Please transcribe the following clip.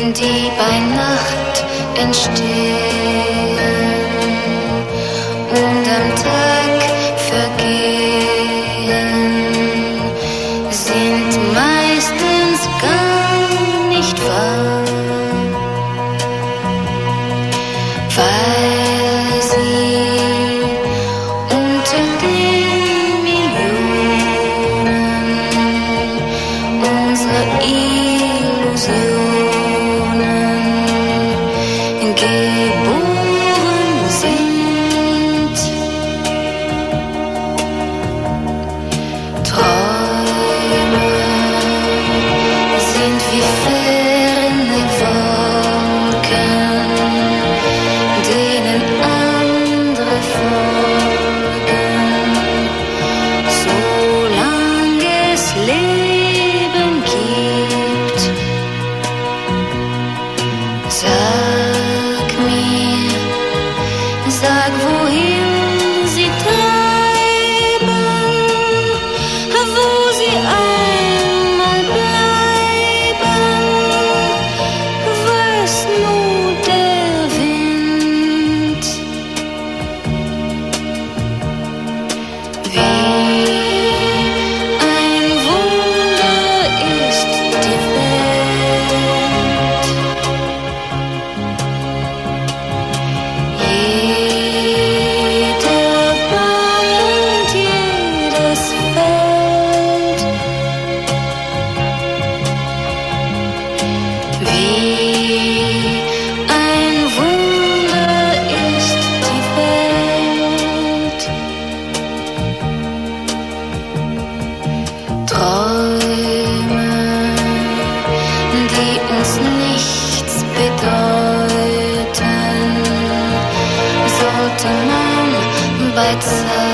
die bei Nacht entstehen und am Tag vergehen, sind meistens gar nicht wahr, weil sie unter den Millionen unserer Illusionen geboren sind. Träume sind wie ferne Wolken, denen andere folgen, solange es Leben gibt. Sag mir, sag, wohin sie treiben, wo sie einmal bleiben, weiß nur der Wind. Wie ein Wunder ist die Welt. Jeder Baum und jedes Feld. Wie ein Wunder ist die Welt. Träume, die uns nichts bedeuten, sollte man bei Zeit